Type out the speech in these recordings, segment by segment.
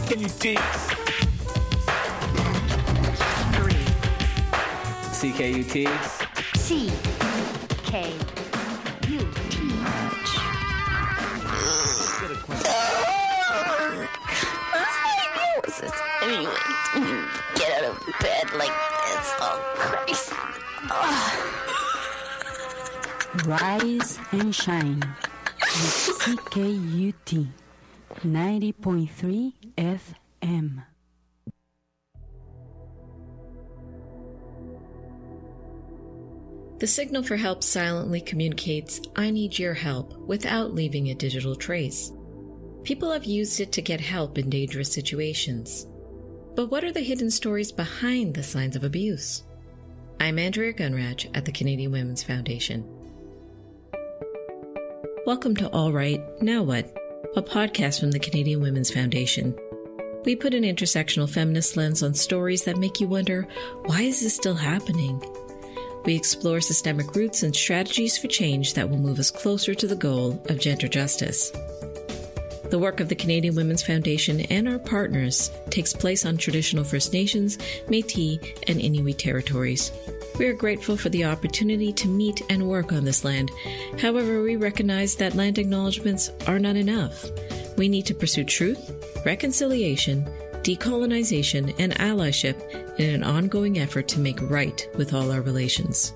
Can you dig? 3. CKUT. CKUT. Get out of bed like this. Oh, Christ. Rise and shine with CKUT 90.3 FM. The signal for help silently communicates, "I need your help," without leaving a digital trace. People have used it to get help in dangerous situations. But what are the hidden stories behind the signs of abuse? I'm Andrea Gunraj at the Canadian Women's Foundation. Welcome to All Right, Now What? A podcast from the Canadian Women's Foundation. We put an intersectional feminist lens on stories that make you wonder, why is this still happening? We explore systemic roots and strategies for change that will move us closer to the goal of gender justice. The work of the Canadian Women's Foundation and our partners takes place on traditional First Nations, Métis, and Inuit territories. We are grateful for the opportunity to meet and work on this land. However, we recognize that land acknowledgements are not enough. We need to pursue truth, reconciliation, decolonization, and allyship in an ongoing effort to make right with all our relations.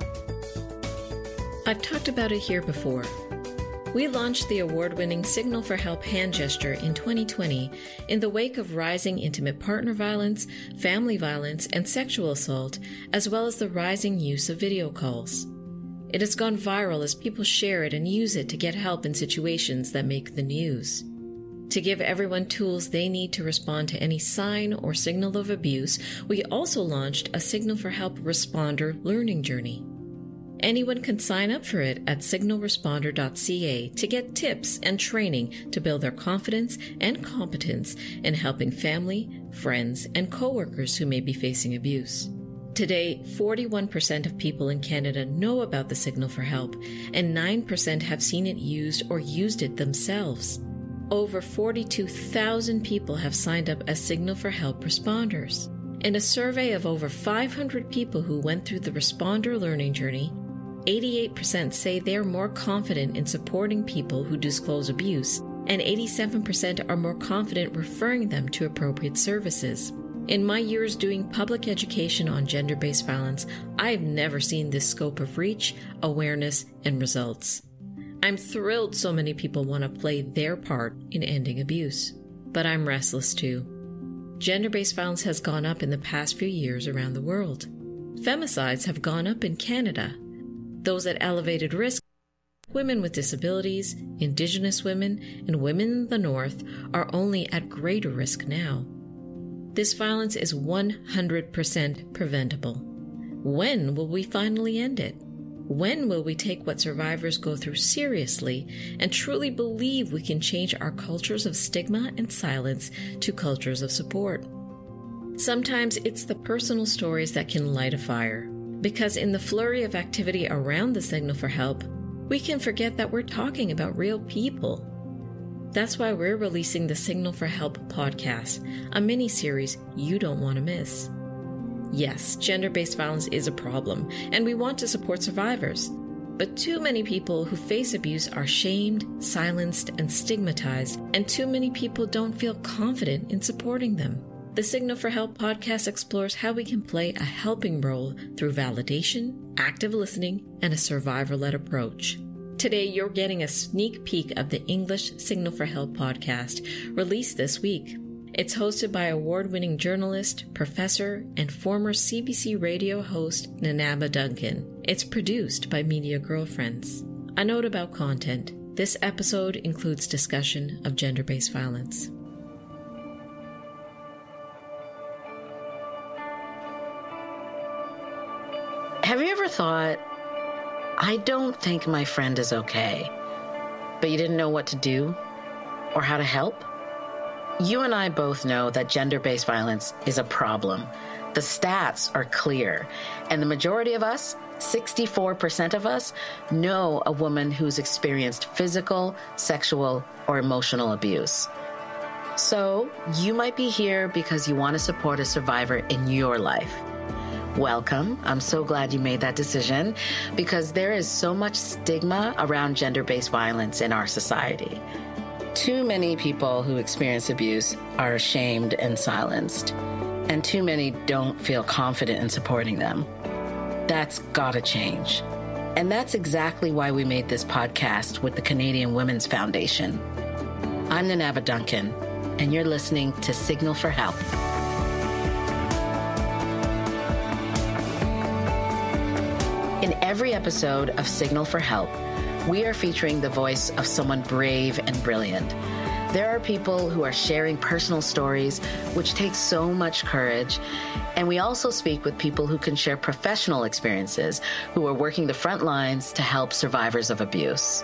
I've talked about it here before. We launched the award-winning Signal for Help hand gesture in 2020 in the wake of rising intimate partner violence, family violence, and sexual assault, as well as the rising use of video calls. It has gone viral as people share it and use it to get help in situations that make the news. To give everyone tools they need to respond to any sign or signal of abuse, we also launched a Signal for Help Responder learning journey. Anyone can sign up for it at signalresponder.ca to get tips and training to build their confidence and competence in helping family, friends, and coworkers who may be facing abuse. Today, 41% of people in Canada know about the Signal for Help, and 9% have seen it used or used it themselves. Over 42,000 people have signed up as Signal for Help responders. In a survey of over 500 people who went through the responder learning journey, 88% say they're more confident in supporting people who disclose abuse, and 87% are more confident referring them to appropriate services. In my years doing public education on gender-based violence, I've never seen this scope of reach, awareness, and results. I'm thrilled so many people want to play their part in ending abuse, but I'm restless too. Gender-based violence has gone up in the past few years around the world. Femicides have gone up in Canada. Those at elevated risk, women with disabilities, Indigenous women, and women in the North, are only at greater risk now. This violence is 100% preventable. When will we finally end it? When will we take what survivors go through seriously and truly believe we can change our cultures of stigma and silence to cultures of support? Sometimes it's the personal stories that can light a fire, because in the flurry of activity around the Signal for Help, we can forget that we're talking about real people. That's why we're releasing the Signal for Help podcast, a mini-series you don't want to miss. Yes, gender-based violence is a problem, and we want to support survivors. But too many people who face abuse are shamed, silenced, and stigmatized, and too many people don't feel confident in supporting them. The Signal for Help podcast explores how we can play a helping role through validation, active listening, and a survivor-led approach. Today, you're getting a sneak peek of the English Signal for Help podcast, released this week. It's hosted by award-winning journalist, professor, and former CBC radio host Nanaba Duncan. It's produced by Media Girlfriends. A note about content. This episode includes discussion of gender-based violence. Have you ever thought, I don't think my friend is okay, but you didn't know what to do or how to help? You and I both know that gender-based violence is a problem. The stats are clear, and the majority of us, 64% of us, know a woman who's experienced physical, sexual, or emotional abuse. So you might be here because you want to support a survivor in your life. Welcome. I'm so glad you made that decision because there is so much stigma around gender-based violence in our society. Too many people who experience abuse are ashamed and silenced, and too many don't feel confident in supporting them. That's gotta change. And that's exactly why we made this podcast with the Canadian Women's Foundation. I'm Nanava Duncan, and you're listening to Signal for Help. In every episode of Signal for Help, we are featuring the voice of someone brave and brilliant. There are people who are sharing personal stories, which takes so much courage. And we also speak with people who can share professional experiences, who are working the front lines to help survivors of abuse.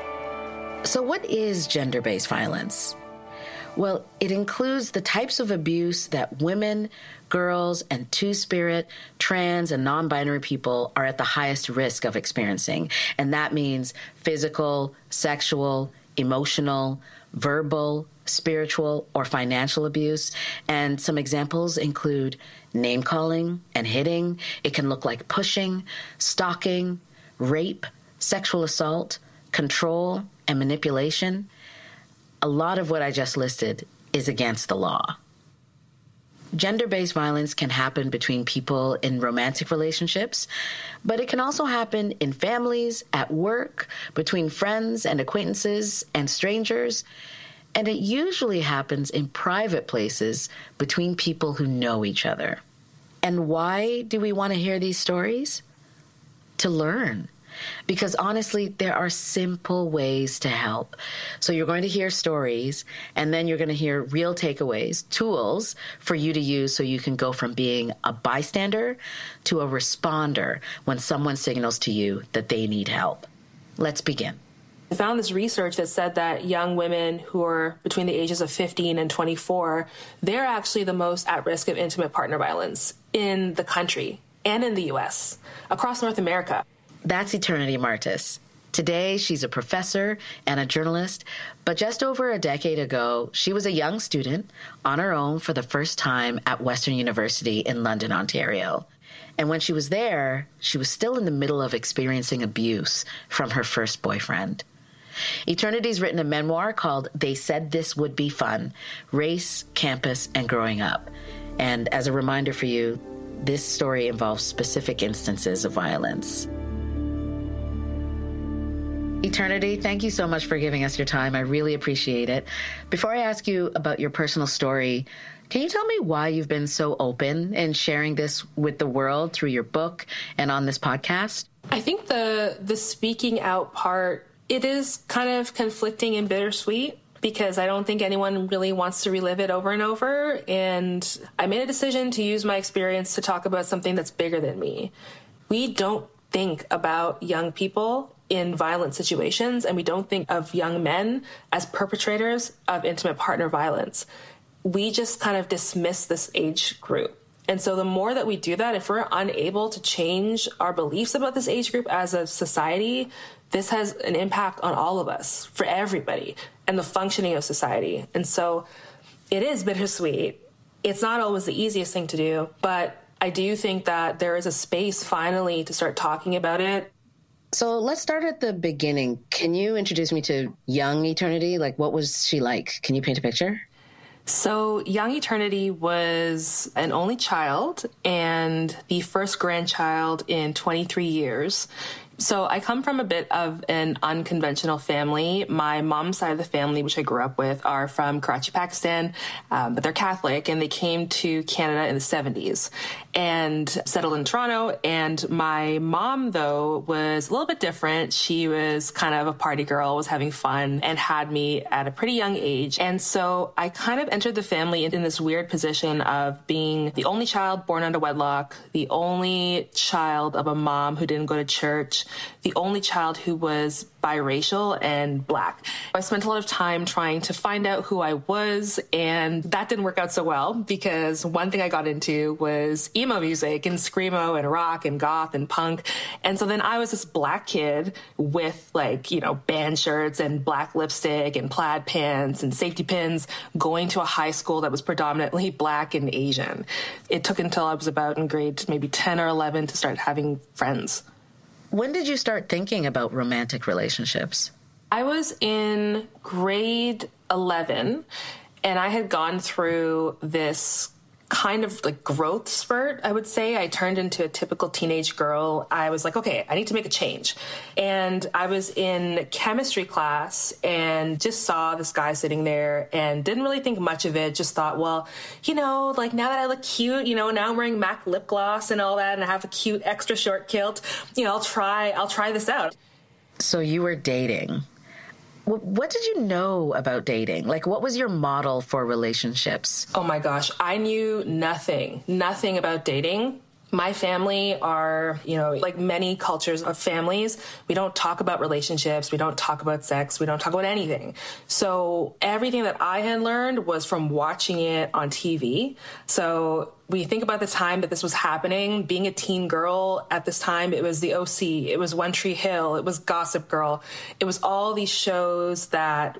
So what is gender-based violence? Well, it includes the types of abuse that women, girls, and two-spirit, trans, and non-binary people are at the highest risk of experiencing. And that means physical, sexual, emotional, verbal, spiritual, or financial abuse. And some examples include name-calling and hitting. It can look like pushing, stalking, rape, sexual assault, control, and manipulation. A lot of what I just listed is against the law. Gender-based violence can happen between people in romantic relationships, but it can also happen in families, at work, between friends and acquaintances and strangers, and it usually happens in private places between people who know each other. And why do we want to hear these stories? To learn. Because honestly, there are simple ways to help. So you're going to hear stories, and then you're going to hear real takeaways, tools for you to use so you can go from being a bystander to a responder when someone signals to you that they need help. Let's begin. I found this research that said that young women who are between the ages of 15 and 24, they're actually the most at risk of intimate partner violence in the country and in the U.S., across North America. That's Eternity Martis. Today, she's a professor and a journalist, but just over a decade ago, she was a young student on her own for the first time at Western University in London, Ontario. And when she was there, she was still in the middle of experiencing abuse from her first boyfriend. Eternity's written a memoir called They Said This Would Be Fun: Race, Campus, and Growing Up. And as a reminder for you, this story involves specific instances of violence. Eternity, thank you so much for giving us your time. I really appreciate it. Before I ask you about your personal story, can you tell me why you've been so open in sharing this with the world through your book and on this podcast? I think the speaking out part, it is kind of conflicting and bittersweet because I don't think anyone really wants to relive it over and over. And I made a decision to use my experience to talk about something that's bigger than me. We don't think about young people in violent situations, and we don't think of young men as perpetrators of intimate partner violence. We just kind of dismiss this age group. And so the more that we do that, if we're unable to change our beliefs about this age group as a society, this has an impact on all of us, for everybody, and the functioning of society. And so it is bittersweet. It's not always the easiest thing to do, but I do think that there is a space finally to start talking about it. So let's start at the beginning. Can you introduce me to young Eternity? Like, what was she like? Can you paint a picture? So young Eternity was an only child and the first grandchild in 23 years. So I come from a bit of an unconventional family. My mom's side of the family, which I grew up with, are from Karachi, Pakistan, but they're Catholic, and they came to Canada in the 70s and settled in Toronto. And my mom, though, was a little bit different. She was kind of a party girl, was having fun, and had me at a pretty young age. And so I kind of entered the family in this weird position of being the only child born under wedlock, the only child of a mom who didn't go to church, the only child who was biracial and Black. I spent a lot of time trying to find out who I was, and that didn't work out so well because one thing I got into was emo music and screamo and rock and goth and punk. And so then I was this Black kid with band shirts and black lipstick and plaid pants and safety pins going to a high school that was predominantly Black and Asian. It took until I was about in grade maybe 10 or 11 to start having friends. When did you start thinking about romantic relationships? I was in grade 11, and I had gone through this kind of growth spurt, I would say. I turned into a typical teenage girl. I was like, okay, I need to make a change. And I was in chemistry class and just saw this guy sitting there and didn't really think much of it. Just thought, well, now that I look cute, now I'm wearing MAC lip gloss and all that, and I have a cute extra short kilt, I'll try this out. So you were dating. What did you know about dating? What was your model for relationships? Oh my gosh, I knew nothing about dating. My family are, like many cultures of families, we don't talk about relationships, we don't talk about sex, we don't talk about anything. So everything that I had learned was from watching it on TV. So when you think about the time that this was happening, being a teen girl at this time, it was The OC, it was One Tree Hill, it was Gossip Girl. It was all these shows that,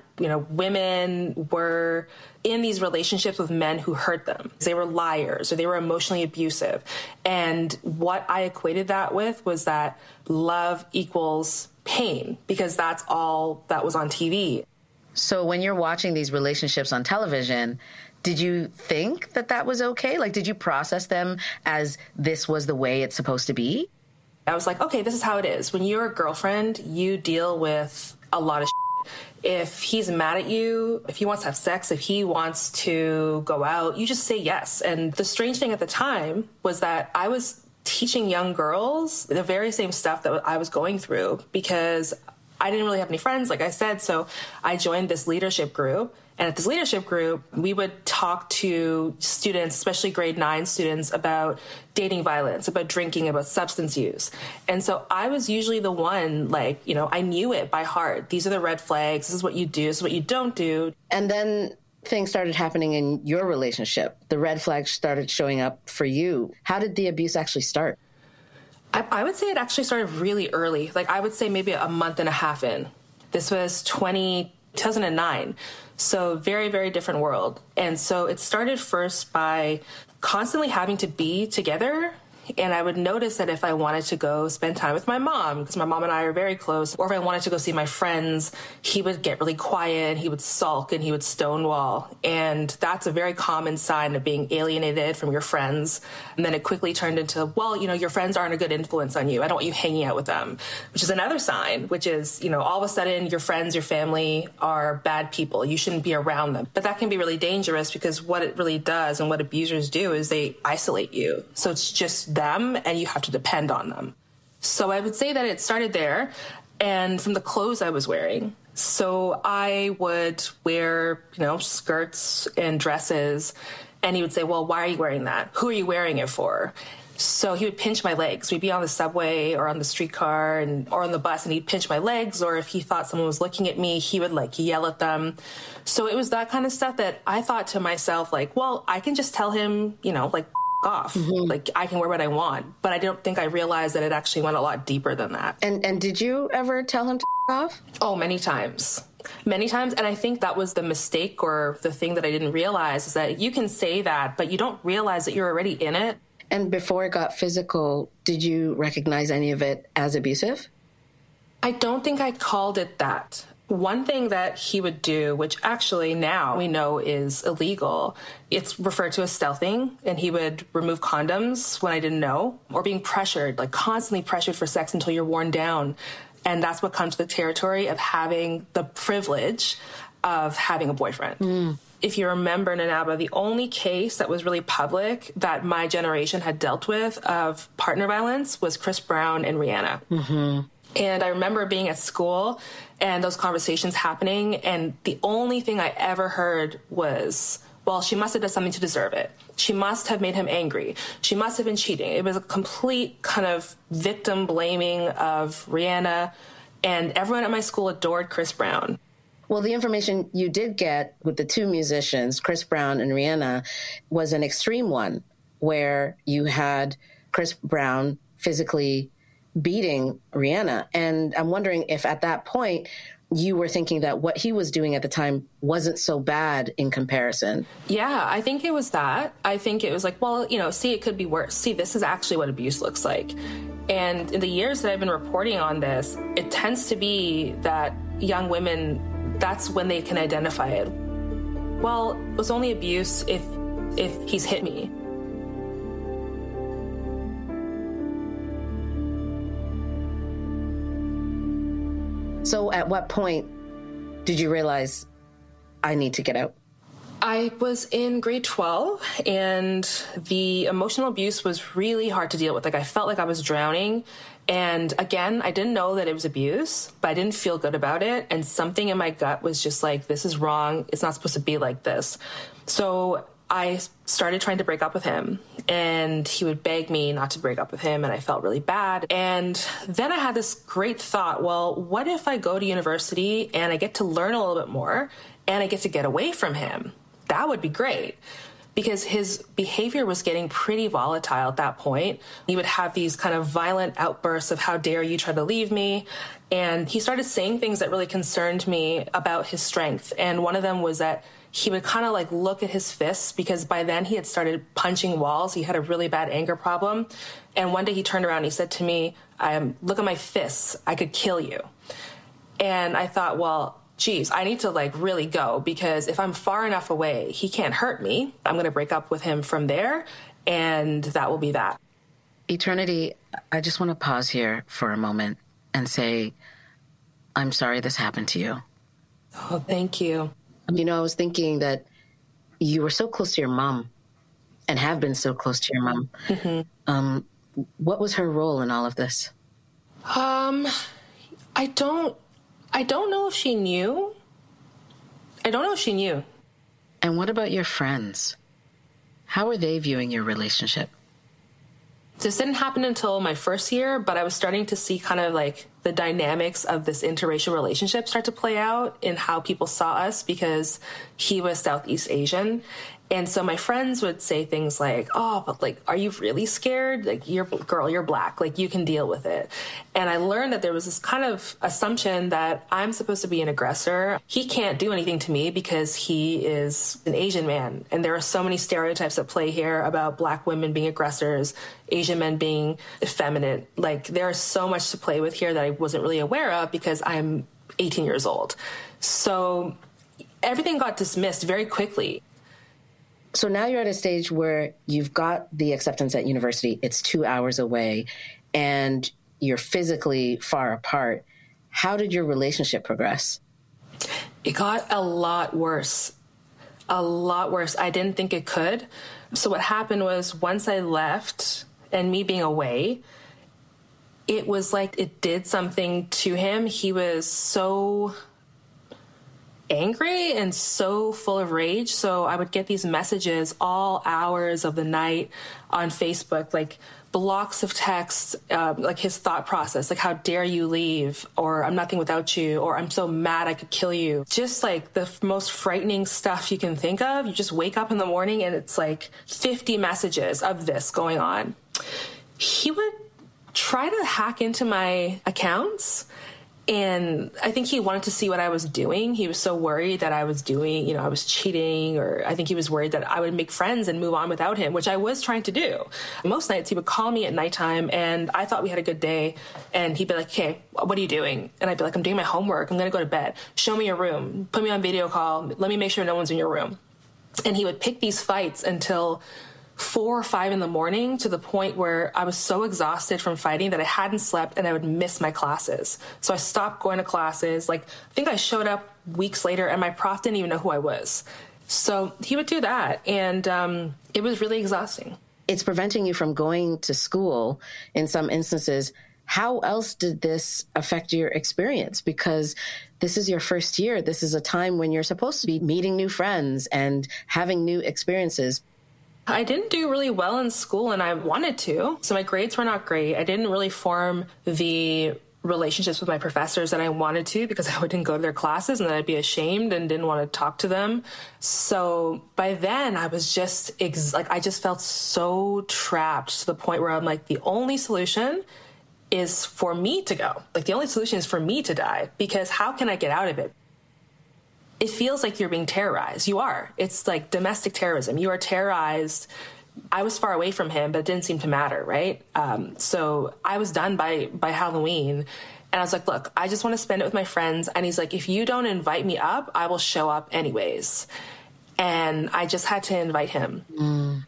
women were in these relationships with men who hurt them. They were liars or they were emotionally abusive. And what I equated that with was that love equals pain, because that's all that was on TV. So when you're watching these relationships on television, did you think that was okay? Did you process them as this was the way it's supposed to be? I was like, okay, this is how it is. When you're a girlfriend, you deal with a lot of shit. If he's mad at you, if he wants to have sex, if he wants to go out, you just say yes. And the strange thing at the time was that I was teaching young girls the very same stuff that I was going through, because I didn't really have any friends, like I said. So I joined this leadership group. And at this leadership group, we would talk to students, especially grade 9 students, about dating violence, about drinking, about substance use. And so I was usually the one, I knew it by heart. These are the red flags. This is what you do. This is what you don't do. And then things started happening in your relationship. The red flags started showing up for you. How did the abuse actually start? I would say it actually started really early. I would say maybe a month and a half in. This was 2009. So very, very different world. And so it started first by constantly having to be together. And I would notice that if I wanted to go spend time with my mom, because my mom and I are very close, or if I wanted to go see my friends, he would get really quiet, he would sulk, and he would stonewall. And that's a very common sign of being alienated from your friends. And then it quickly turned into, well, your friends aren't a good influence on you. I don't want you hanging out with them, which is another sign, which is, all of a sudden your friends, your family are bad people. You shouldn't be around them. But that can be really dangerous, because what it really does and what abusers do is they isolate you. So it's just them, and you have to depend on them. So I would say that it started there, and from the clothes I was wearing. So I would wear, skirts and dresses, and he would say, well, why are you wearing that? Who are you wearing it for? So he would pinch my legs. We'd be on the subway or on the streetcar or on the bus, and he'd pinch my legs. Or if he thought someone was looking at me, he would yell at them. So it was that kind of stuff that I thought to myself, well, I can just tell him, off. Mm-hmm. I can wear what I want. But I don't think I realized that it actually went a lot deeper than that. And did you ever tell him to off? Oh, many times. Many times. And I think that was the mistake, or the thing that I didn't realize, is that you can say that, but you don't realize that you're already in it. And before it got physical, did you recognize any of it as abusive? I don't think I called it that. One thing that he would do, which actually now we know is illegal, it's referred to as stealthing, and he would remove condoms when I didn't know, or being pressured, constantly pressured for sex until you're worn down. And that's what comes to the territory of having the privilege of having a boyfriend. Mm. If you remember, Nanaba, the only case that was really public that my generation had dealt with of partner violence was Chris Brown and Rihanna. Mm-hmm. And I remember being at school and those conversations happening, and the only thing I ever heard was, well, she must have done something to deserve it. She must have made him angry. She must have been cheating. It was a complete kind of victim blaming of Rihanna, and everyone at my school adored Chris Brown. Well, the information you did get with the two musicians, Chris Brown and Rihanna, was an extreme one, where you had Chris Brown physically beating Rihanna. And I'm wondering if at that point you were thinking that what he was doing at the time wasn't so bad in comparison. Yeah, I think it was that. I think it was like, well, see, it could be worse. See, this is actually what abuse looks like. And in the years that I've been reporting on this, it tends to be that young women, that's when they can identify it. Well, it was only abuse if he's hit me. So at what point did you realize I need to get out? I was in grade 12, and the emotional abuse was really hard to deal with. Like, I felt like I was drowning. And again, I didn't know that it was abuse, but I didn't feel good about it. And something in my gut was just like, this is wrong. It's not supposed to be like this. So I started trying to break up with him, and he would beg me not to break up with him, and I felt really bad. And then I had this great thought, well, what if I go to university and I get to learn a little bit more and I get to get away from him? That would be great, because his behavior was getting pretty volatile at that point. He would have these kind of violent outbursts of, how dare you try to leave me? And he started saying things that really concerned me about his strength. And one of them was that he would kind of like look at his fists, because by then he had started punching walls. He had a really bad anger problem. And one day he turned around and he said to me, look at my fists. I could kill you. And I thought, well, geez, I need to like really go, because if I'm far enough away, he can't hurt me. I'm going to break up with him from there, and that will be that. Eternity, I just want to pause here for a moment and say, I'm sorry this happened to you. Oh, thank you. I was thinking that you were so close to your mom and have been so close to your mom. Mm-hmm. What was her role in all of this? I don't know if she knew. And what about your friends? How are they viewing your relationship? This didn't happen until my first year, but I was starting to see kind of like the dynamics of this interracial relationship start to play out in how people saw us, because he was Southeast Asian. And so my friends would say things like, oh, but like, are you really scared? Like, you're black, like you can deal with it. And I learned that there was this kind of assumption that I'm supposed to be an aggressor. He can't do anything to me because he is an Asian man. And there are so many stereotypes at play here about black women being aggressors, Asian men being effeminate. Like, there's so much to play with here that I wasn't really aware of because I'm 18 years old. So everything got dismissed very quickly. So now you're at a stage where you've got the acceptance at university. It's 2 hours away and you're physically far apart. How did your relationship progress? It got a lot worse. A lot worse. I didn't think it could. So what happened was, once I left and me being away, it was like it did something to him. He was so angry and so full of rage. So I would get these messages all hours of the night on Facebook, like blocks of text, like his thought process, like, how dare you leave, or I'm nothing without you, or I'm so mad I could kill you. Just like the most frightening stuff you can think of. You just wake up in the morning and it's like 50 messages of this going on. He would try to hack into my accounts, and I think he wanted to see what I was doing. He was so worried that I was doing, I was cheating, or I think he was worried that I would make friends and move on without him, which I was trying to do. Most nights he would call me at nighttime and I thought we had a good day, and he'd be like, okay, what are you doing? And I'd be like, I'm doing my homework. I'm going to go to bed. Show me your room. Put me on video call. Let me make sure no one's in your room. And he would pick these fights until 4 or 5 in the morning, to the point where I was so exhausted from fighting that I hadn't slept and I would miss my classes. So I stopped going to classes. Like, I think I showed up weeks later and my prof didn't even know who I was. So he would do that. And it was really exhausting. It's preventing you from going to school in some instances. How else did this affect your experience? Because this is your first year. This is a time when you're supposed to be meeting new friends and having new experiences. I didn't do really well in school, and I wanted to. So my grades were not great. I didn't really form the relationships with my professors that I wanted to, because I wouldn't go to their classes and then I'd be ashamed and didn't want to talk to them. So by then I was just I just felt so trapped to the point where I'm like, the only solution is for me to go. Like, the only solution is for me to die, because how can I get out of it? It feels like you're being terrorized. You are. It's like domestic terrorism. You are terrorized. I was far away from him, but it didn't seem to matter, right? So I was done by Halloween. And I was like, look, I just want to spend it with my friends. And he's like, if you don't invite me up, I will show up anyways. And I just had to invite him. Mm.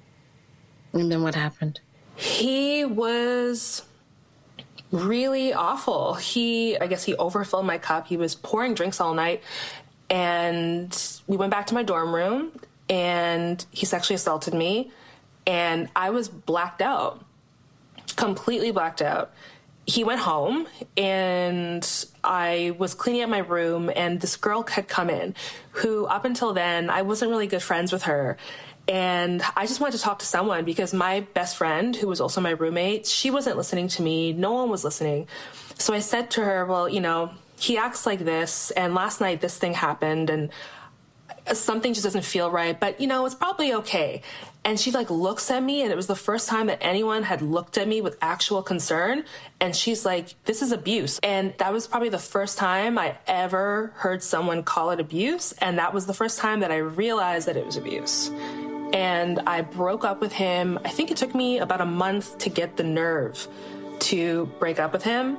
And then what happened? He was really awful. I guess he overfilled my cup. He was pouring drinks all night. And we went back to my dorm room, and he sexually assaulted me. And I was blacked out, completely blacked out. He went home, and I was cleaning up my room, and this girl had come in who, up until then, I wasn't really good friends with her. And I just wanted to talk to someone, because my best friend, who was also my roommate, she wasn't listening to me. No one was listening. So I said to her, well, he acts like this, and last night this thing happened, and something just doesn't feel right, but it's probably okay. And she looks at me, and it was the first time that anyone had looked at me with actual concern. And she's like, this is abuse. And that was probably the first time I ever heard someone call it abuse. And that was the first time that I realized that it was abuse. And I broke up with him. I think it took me about a month to get the nerve to break up with him.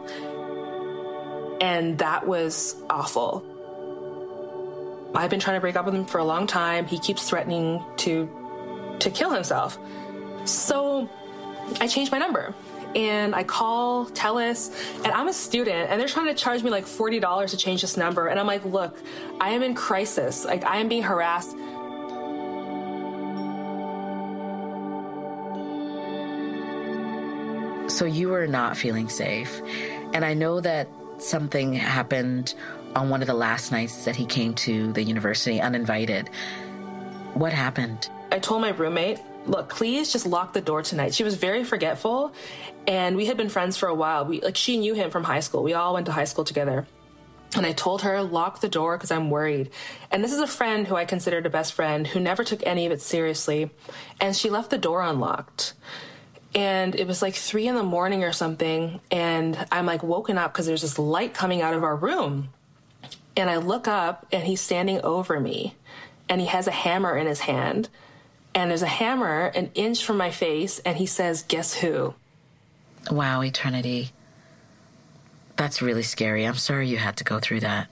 And that was awful. I've been trying to break up with him for a long time. He keeps threatening to kill himself. So I changed my number, and I call TELUS, and I'm a student, and they're trying to charge me $40 to change this number. And I'm like, look, I am in crisis. I am being harassed. So you were not feeling safe. And I know that something happened on one of the last nights that he came to the university uninvited. What happened? I told my roommate, look, please just lock the door tonight. She was very forgetful, and we had been friends for a while. She knew him from high school. We all went to high school together. And I told her, lock the door, because I'm worried. And this is a friend who I considered a best friend, who never took any of it seriously. And she left the door unlocked. And it was 3 a.m. or something. And I'm woken up because there's this light coming out of our room. And I look up, and he's standing over me, and he has a hammer in his hand. And there's a hammer an inch from my face, and he says, guess who? Wow, Eternity. That's really scary. I'm sorry you had to go through that.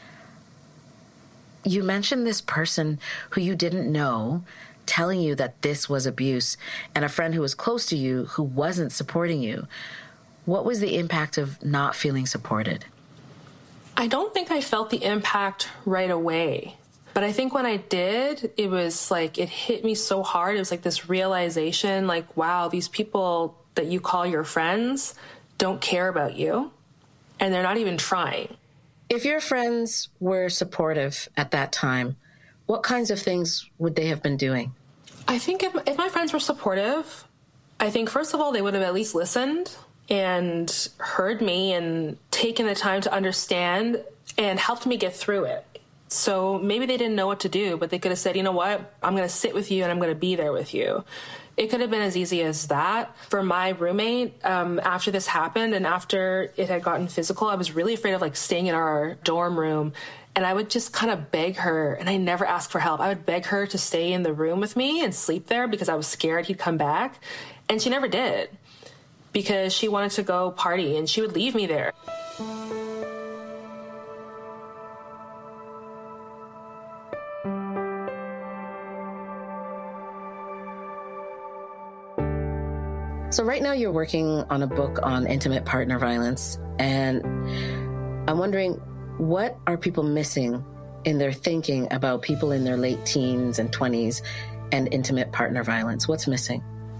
You mentioned this person who you didn't know telling you that this was abuse, and a friend who was close to you who wasn't supporting you. What was the impact of not feeling supported? I don't think I felt the impact right away. But I think when I did, it was it hit me so hard. It was this realization, wow, these people that you call your friends don't care about you, and they're not even trying. If your friends were supportive at that time, what kinds of things would they have been doing? I think if my friends were supportive, I think, first of all, they would have at least listened and heard me and taken the time to understand and helped me get through it. So maybe they didn't know what to do, but they could have said, you know what, I'm going to sit with you and I'm going to be there with you. It could have been as easy as that. For my roommate, after this happened and after it had gotten physical, I was really afraid of staying in our dorm room. And I would just kind of beg her, and I never asked for help. I would beg her to stay in the room with me and sleep there because I was scared he'd come back. And she never did, because she wanted to go party, and she would leave me there. So right now you're working on a book on intimate partner violence, and I'm wondering, what are people missing in their thinking about people in their late teens and 20s and intimate partner violence? What's missing?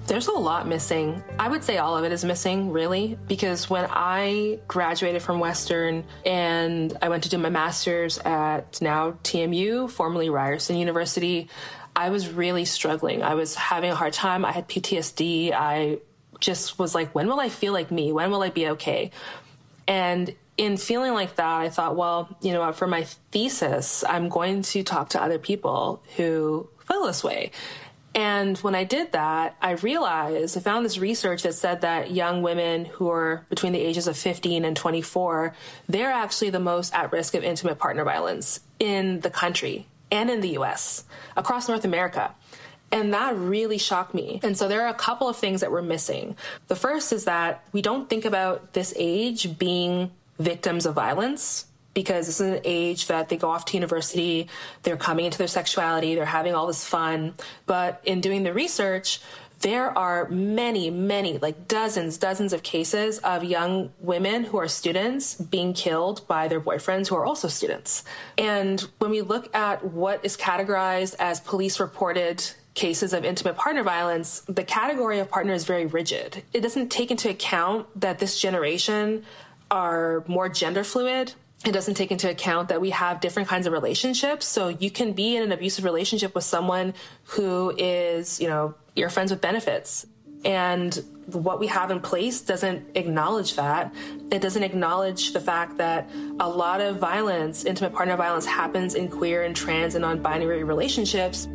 There's a lot missing. I would say all of it is missing, really, because when I graduated from Western and I went to do my master's at now TMU, formerly Ryerson University, I was really struggling. I was having a hard time. I had PTSD. I just was like, when will I feel like me? When will I be okay? And in feeling like that, I thought, well, you know, for my thesis, I'm going to talk to other people who feel this way. And when I did that, I found this research that said that young women who are between the ages of 15 and 24, they're actually the most at risk of intimate partner violence in the country and in the US, across North America. And that really shocked me. And so there are a couple of things that we're missing. The first is that we don't think about this age being victims of violence, because this is an age that they go off to university, they're coming into their sexuality, they're having all this fun. But in doing the research, there are many, like dozens of cases of young women who are students being killed by their boyfriends who are also students. And when we look at what is categorized as police-reported cases of intimate partner violence, the category of partner is very rigid. It doesn't take into account that this generation are more gender fluid. It doesn't take into account that we have different kinds of relationships. So you can be in an abusive relationship with someone who is, you know, you're friends with benefits. And what we have in place doesn't acknowledge that. It doesn't acknowledge the fact that a lot of violence, intimate partner violence, happens in queer and trans and non-binary relationships.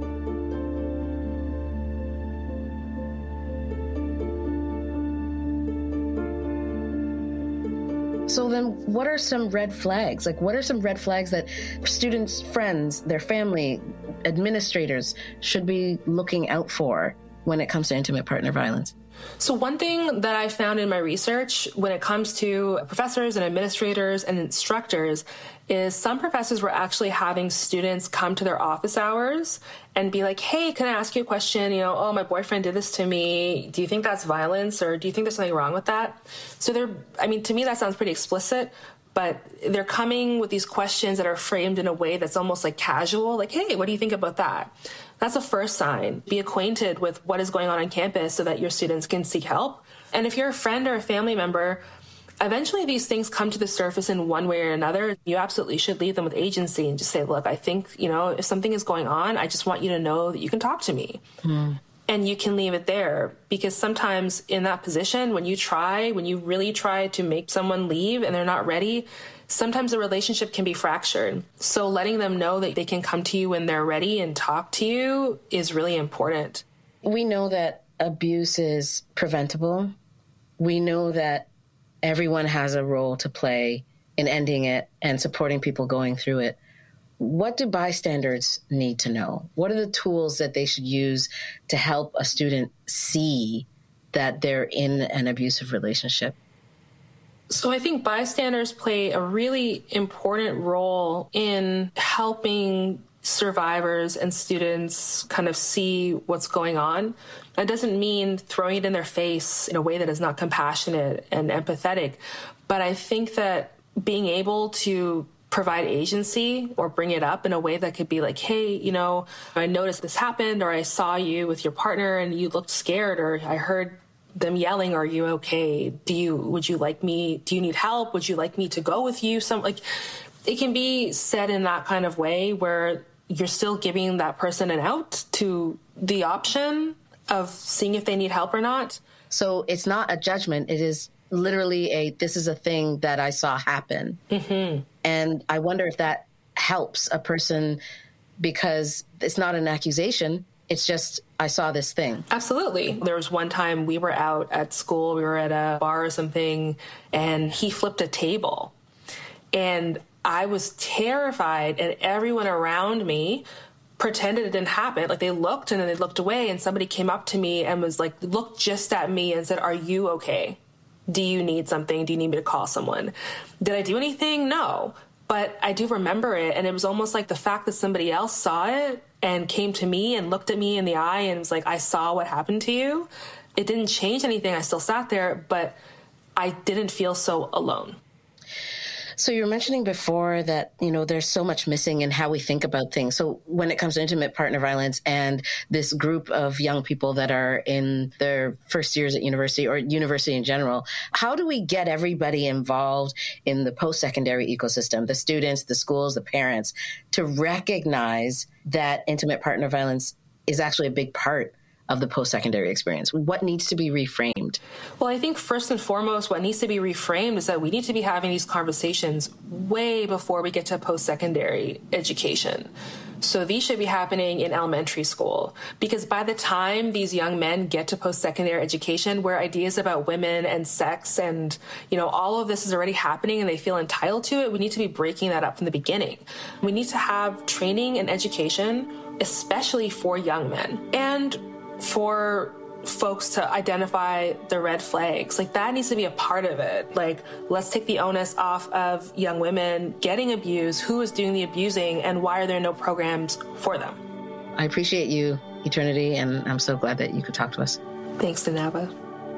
So then what are some red flags? Like, what are some red flags that students, friends, their family, administrators should be looking out for when it comes to intimate partner violence? So one thing that I found in my research when it comes to professors and administrators and instructors is some professors were actually having students come to their office hours and be like, hey, can I ask you a question? You know, oh, my boyfriend did this to me. Do you think that's violence, or do you think there's something wrong with that? So to me, that sounds pretty explicit, but they're coming with these questions that are framed in a way that's almost like casual, like, hey, what do you think about that? That's a first sign. Be acquainted with what is going on campus so that your students can seek help. And if you're a friend or a family member, eventually these things come to the surface in one way or another. You absolutely should leave them with agency and just say, look, I think, you know, if something is going on, I just want you to know that you can talk to me. And you can leave it there, because sometimes in that position, when you really try to make someone leave and they're not ready, sometimes the relationship can be fractured. So letting them know that they can come to you when they're ready and talk to you is really important. We know that abuse is preventable. We know that everyone has a role to play in ending it and supporting people going through it. What do bystanders need to know? What are the tools that they should use to help a student see that they're in an abusive relationship? So I think bystanders play a really important role in helping survivors and students kind of see what's going on. That doesn't mean throwing it in their face in a way that is not compassionate and empathetic, but I think that being able to provide agency or bring it up in a way that could be like, hey, you know, I noticed this happened, or I saw you with your partner and you looked scared, or I heard them yelling, are you okay? Do you need help? Would you like me to go with you? It can be said in that kind of way where you're still giving that person an out to the option of seeing if they need help or not. So it's not a judgment. It is literally this is a thing that I saw happen. Mm-hmm. And I wonder if that helps a person, because it's not an accusation. It's just, I saw this thing. Absolutely. There was one time we were out at school, we were at a bar or something, and he flipped a table. And I was terrified, and everyone around me pretended it didn't happen. Like, they looked and then they looked away, and somebody came up to me and was like, looked just at me and said, are you okay? Do you need something? Do you need me to call someone? Did I do anything? No. But I do remember it. And it was almost like the fact that somebody else saw it and came to me and looked at me in the eye and was like, I saw what happened to you. It didn't change anything. I still sat there, but I didn't feel so alone. So you were mentioning before that, there's so much missing in how we think about things. So when it comes to intimate partner violence and this group of young people that are in their first years at university or university in general, how do we get everybody involved in the post-secondary ecosystem, the students, the schools, the parents, to recognize that intimate partner violence is actually a big part of the post-secondary experience? What needs to be reframed? Well, I think first and foremost, what needs to be reframed is that we need to be having these conversations way before we get to post-secondary education. So these should be happening in elementary school, because by the time these young men get to post-secondary education, where ideas about women and sex and, all of this is already happening and they feel entitled to it, we need to be breaking that up from the beginning. We need to have training and education, especially for young men, and for folks to identify the red flags. That needs to be a part of it. Let's take the onus off of young women getting abused, who is doing the abusing, and why are there no programs for them? I appreciate you, Eternity, and I'm so glad that you could talk to us. Thanks, Danaba.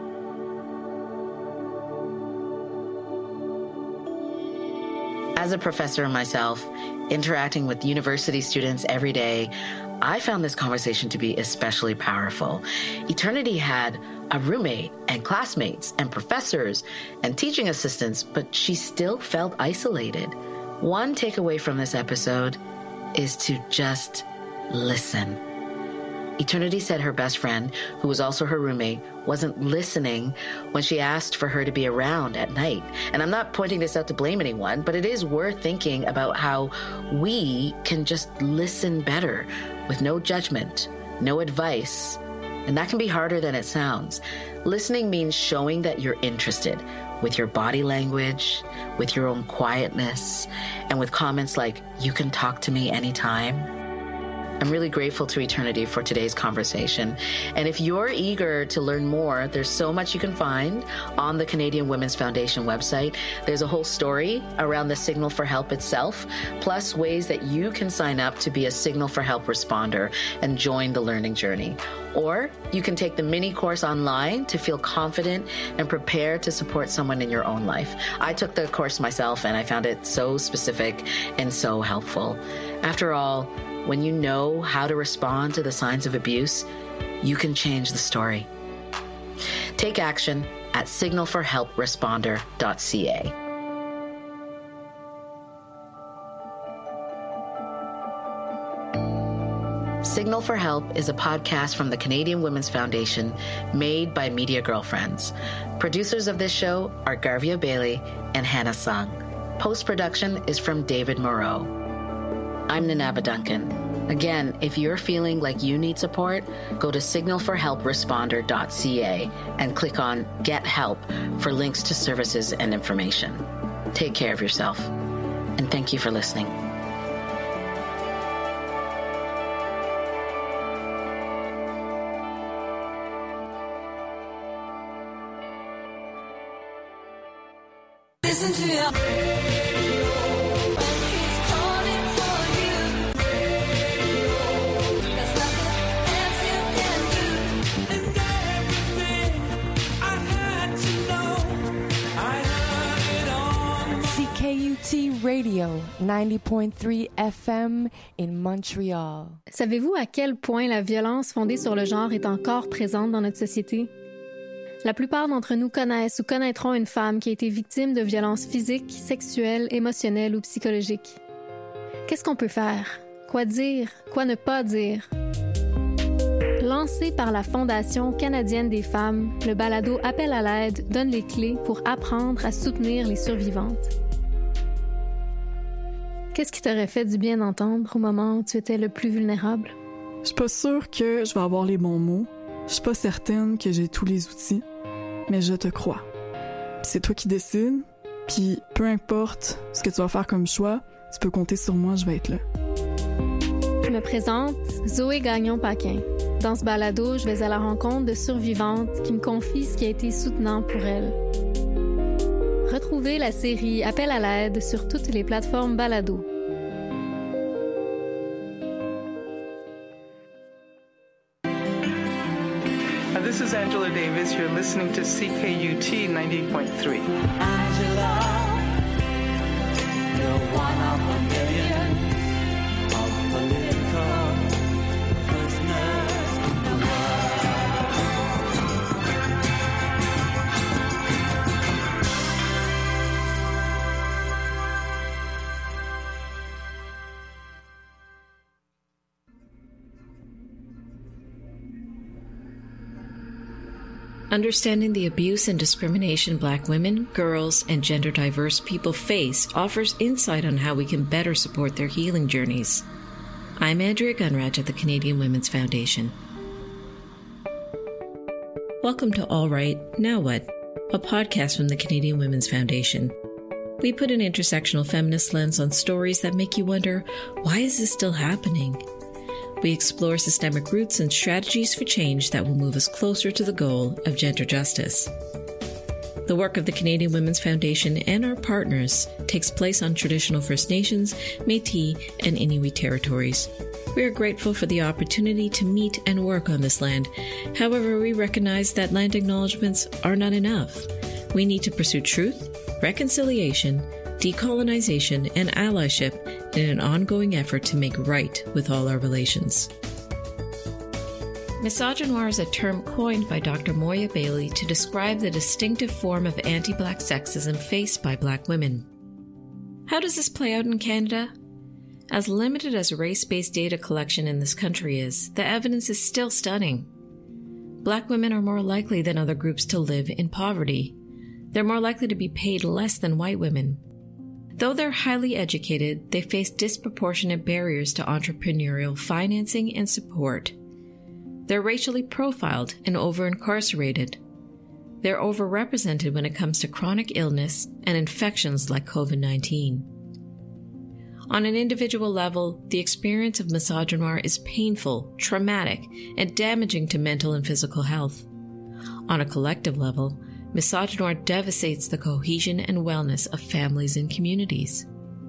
As a professor myself, interacting with university students every day, I found this conversation to be especially powerful. Eternity had a roommate and classmates and professors and teaching assistants, but she still felt isolated. One takeaway from this episode is to just listen. Eternity said her best friend, who was also her roommate, wasn't listening when she asked for her to be around at night. And I'm not pointing this out to blame anyone, but it is worth thinking about how we can just listen better with no judgment, no advice. And that can be harder than it sounds. Listening means showing that you're interested with your body language, with your own quietness, and with comments like, "You can talk to me anytime." I'm really grateful to Eternity for today's conversation. And if you're eager to learn more, there's so much you can find on the Canadian Women's Foundation website. There's a whole story around the Signal for Help itself, plus ways that you can sign up to be a Signal for Help responder and join the learning journey. Or you can take the mini course online to feel confident and prepared to support someone in your own life. I took the course myself and I found it so specific and so helpful. After all, when you know how to respond to the signs of abuse, you can change the story. Take action at signalforhelpresponder.ca. Signal for Help is a podcast from the Canadian Women's Foundation made by Media Girlfriends. Producers of this show are Garvia Bailey and Hannah Sung. Post-production is from David Moreau. I'm Nanaba Duncan. Again, if you're feeling like you need support, go to signalforhelpresponder.ca and click on Get Help for links to services and information. Take care of yourself, and thank you for listening. Listen to your CKUT Radio 90.3 FM in Montreal. Savez-vous à quel point la violence fondée sur le genre est encore présente dans notre société? La plupart d'entre nous connaissent ou connaîtront une femme qui a été victime de violences physiques, sexuelles, émotionnelles ou psychologiques. Qu'est-ce qu'on peut faire? Quoi dire? Quoi ne pas dire? Lancé par la Fondation canadienne des femmes, le balado Appel à l'aide donne les clés pour apprendre à soutenir les survivantes. Qu'est-ce qui t'aurait fait du bien d'entendre au moment où tu étais le plus vulnérable? Je suis pas sûre que je vais avoir les bons mots. Je suis pas certaine que j'ai tous les outils. Mais je te crois. C'est toi qui décides, puis peu importe ce que tu vas faire comme choix, tu peux compter sur moi, je vais être là. Je me présente, Zoé Gagnon-Paquin. Dans ce balado, je vais à la rencontre de survivantes qui me confient ce qui a été soutenant pour elles. Retrouvez la série Appel à l'aide sur toutes les plateformes balado. This is Angela Davis. You're listening to CKUT 90.3. Understanding the abuse and discrimination Black women, girls, and gender-diverse people face offers insight on how we can better support their healing journeys. I'm Andrea Gunraj at the Canadian Women's Foundation. Welcome to All Right, Now What? A podcast from the Canadian Women's Foundation. We put an intersectional feminist lens on stories that make you wonder, why is this still happening? We explore systemic roots and strategies for change that will move us closer to the goal of gender justice. The work of the Canadian Women's Foundation and our partners takes place on traditional First Nations, Métis, and Inuit territories. We are grateful for the opportunity to meet and work on this land. However, we recognize that land acknowledgements are not enough. We need to pursue truth, reconciliation, decolonization, and allyship in an ongoing effort to make right with all our relations. Misogynoir is a term coined by Dr. Moya Bailey to describe the distinctive form of anti-Black sexism faced by Black women. How does this play out in Canada? As limited as race-based data collection in this country is, the evidence is still stunning. Black women are more likely than other groups to live in poverty. They're more likely to be paid less than white women. Though they're highly educated, they face disproportionate barriers to entrepreneurial financing and support. They're racially profiled and over-incarcerated. They're overrepresented when it comes to chronic illness and infections like COVID-19. On an individual level, the experience of misogynoir is painful, traumatic, and damaging to mental and physical health. On a collective level, misogynoir devastates the cohesion and wellness of families and communities.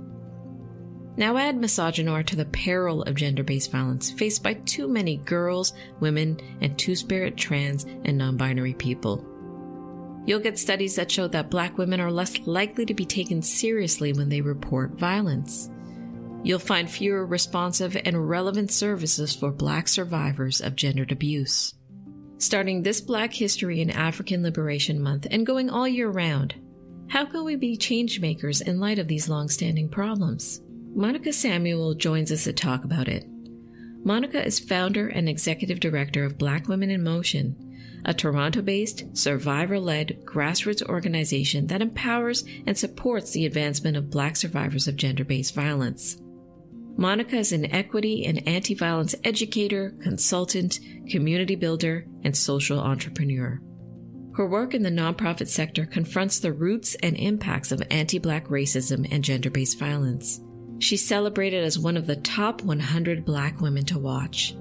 Now add misogynoir to the peril of gender-based violence faced by too many girls, women, and two-spirit, trans, and non-binary people. You'll get studies that show that Black women are less likely to be taken seriously when they report violence. You'll find fewer responsive and relevant services for Black survivors of gendered abuse. Starting this Black History and African Liberation Month and going all year round, how can we be change makers in light of these long-standing problems? Monica Samuel joins us to talk about it. Monica is founder and executive director of Black Women in Motion, a Toronto-based, survivor-led grassroots organization that empowers and supports the advancement of Black survivors of gender-based violence. Monica is an equity and anti-violence educator, consultant, community builder, and social entrepreneur. Her work in the nonprofit sector confronts the roots and impacts of anti-Black racism and gender-based violence. She's celebrated as one of the top 100 Black women to watch.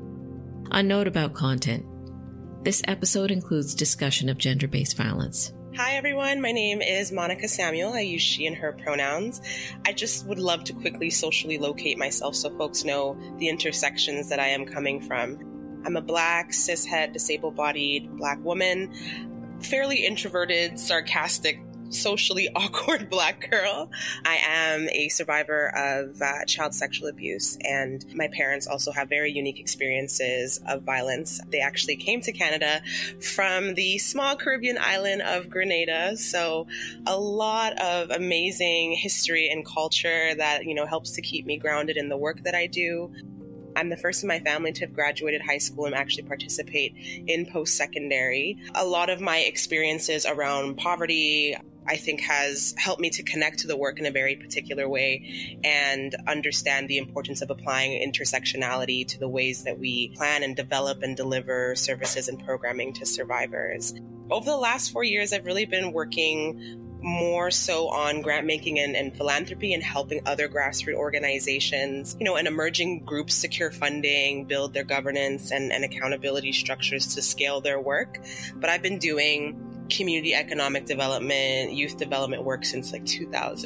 A note about content. This episode includes discussion of gender-based violence. Hi everyone, my name is Monica Samuel. I use she and her pronouns. I just would love to quickly socially locate myself so folks know the intersections that I am coming from. I'm a Black, cishet, disabled-bodied Black woman, fairly introverted, sarcastic, socially awkward Black girl. I am a survivor of child sexual abuse, and my parents also have very unique experiences of violence. They actually came to Canada from the small Caribbean island of Grenada, so a lot of amazing history and culture that, helps to keep me grounded in the work that I do. I'm the first in my family to have graduated high school and actually participate in post-secondary. A lot of my experiences around poverty, I think, has helped me to connect to the work in a very particular way and understand the importance of applying intersectionality to the ways that we plan and develop and deliver services and programming to survivors. Over the last 4 years, I've really been working more so on grant making and philanthropy and helping other grassroots organizations, and emerging groups secure funding, build their governance and accountability structures to scale their work. But I've been doing community economic development, youth development work since like